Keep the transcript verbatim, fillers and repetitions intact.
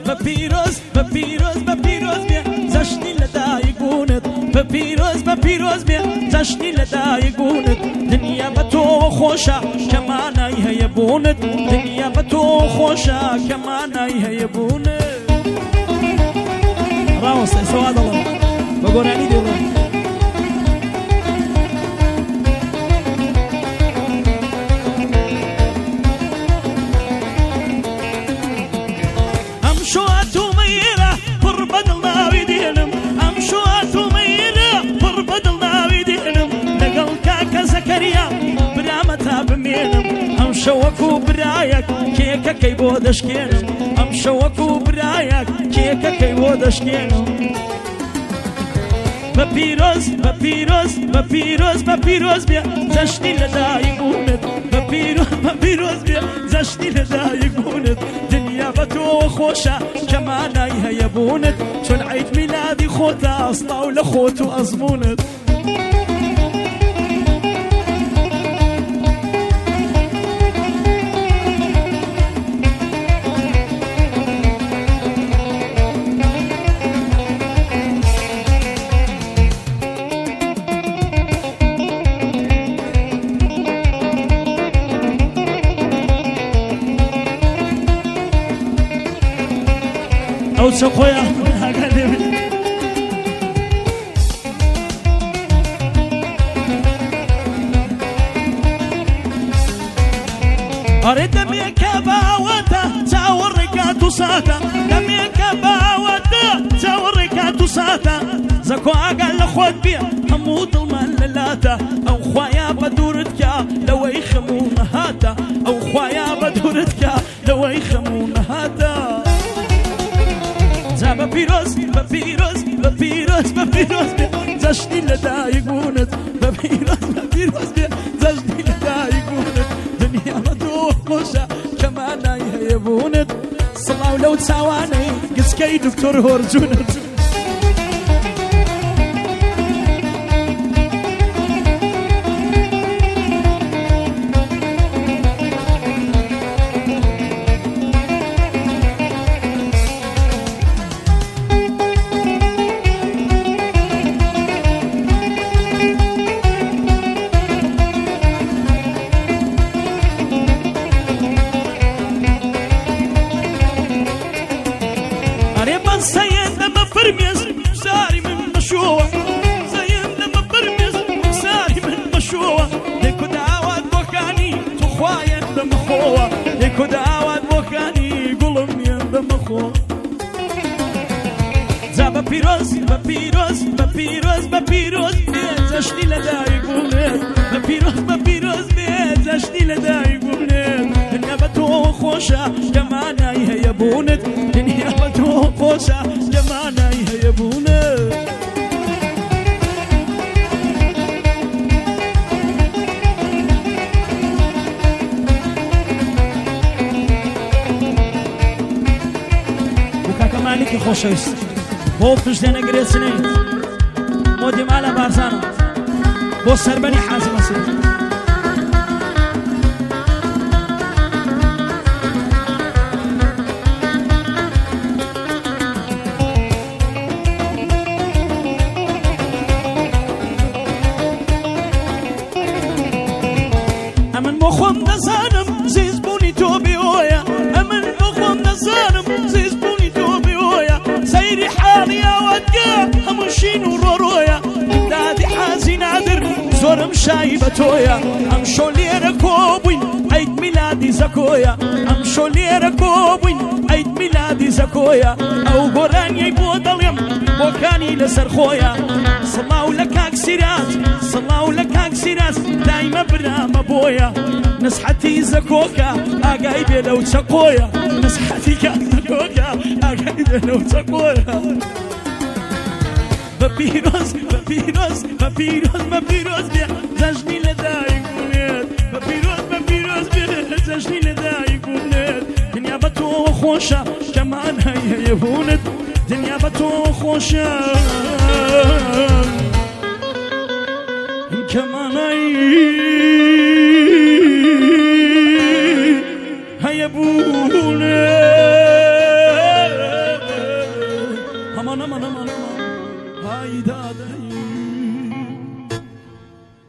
بەپیرۆز بەپیرۆز بەپیرۆز بێ جەشنی لەدایکبوونت بەپیرۆز بەپیرۆز بێ جەشنی لەدایکبوونت دنیا بە تۆ خۆشە کەمانای هەیە بوونت دنیا بە تۆ خۆشە کەمانای هەیە بوونت ڕاوەستە سەوا دەڵێ بە گۆرانی دێڵێ ئەم شەوەکو برایەک کێکەکەی بۆ دەشکێنم ئەم شەوەکو برایەک کێکەکەی بۆ دەشکێنم بە پیرۆز بە پیرۆز بە پیرۆز بە پیرۆز بێ جەشنی لەدایکبوونت بە پیرۆز بە پیرۆز بێ جەشنی لەدایکبوونت دنیا بە تۆ خۆشە کەمانای هەیە بوونت چۆن عید میلادی خۆتە ئەسڵاو لە خۆت و ئەزمونت ئەو چە خۆیان ناگەنێ ئەرێ دەمێکە باوەتە چاوەڕێکات و ساتە دەمێکە باوەتە چاوەڕێکات و ساتە زەکۆ ئاگال لە خۆت بێ هەموو دڵمان لەلاتە ئەو خوایە بە دوورت کە لەوەی خەموو نەهاتە ئەو خوایە بە دوورت کە لەوەی خەموو نەهاتە بە پیرۆز بە پیرۆز بە پیرۆز بە پیرۆز بێ جەشنی لەدایکبوونت بە پیرۆز بە پیرۆز بێ جەشنی لەدایکبوونت دنیا بە تۆ خۆشە کەمانای هەیە بوونت سڵاو لەو چاوانەی گچکەی دکتۆر هۆرجوونت سەیەن لەمە فرمێز ساری من مەشۆوە سەیەن لەمە فرمێز ساری من مەشۆوە لێکۆ داوات بۆکانی توخوایەن دەمەخۆوە لێکۆ داوات بۆکانی گوڵم یەن دەمەخۆ جا بە پیرۆز بە پیرۆز بە پیرۆز بە پیرۆز بێ جەشنی لەدایکبوونت بە پیرۆز بە پیرۆز بێ جەشنی لەدایکبوونت دنیا بە تۆ خۆشە کەمانای هەیە بوونت دنیا بە تۆ خۆشە کەمانای هەیە بوونت بۆ کاکە مالکی خۆشەویست بۆ پشتێنە گرێچنەیت بۆ دیمالە بارزانە بۆ سەربەنی حازم ئەسد ئەمن بۆ خۆم دەزانم زیزبوونی تۆ بێوەیە ئەمن بۆ خۆم دەزانم زیزبوونی تۆ بێوەیە سەیری حاڵی ئاواتگە هەموو شین و ڕۆڕۆیە دادی حازی نادر زۆرم شایی بە تۆیە ئەم شۆ لێرە کۆبووین عید میلادی زەکۆیە ئەم شۆ لێرە کۆبووین عید میلادی زەکۆیە ئەو گۆرانیەی بۆ دەڵێم بۆکانی لەسەر خۆیە سڵاو لە کاک سیراج سڵاو لە کاک سیراج دایمە برامە بۆیە نسحەتی زەکۆکە ئاگای بێ لەو چەقۆیە نسحەتی کاک زەکۆکە ئاگای بێ لەو چەقۆیە بە پیرۆز بە پیرۆز بە پیرۆز بە پیرۆز بێ جەژنی لەدایکبوونێت بە پیرۆز بە پیرۆز بێ جەژنی لەدایکبوونێت دنیا بە تۆ خۆشە کەمانای هەیە بوونت دنیا بە تۆ خۆشە کەمانای هەیە بوونێت aman aman aman aman hayda dayı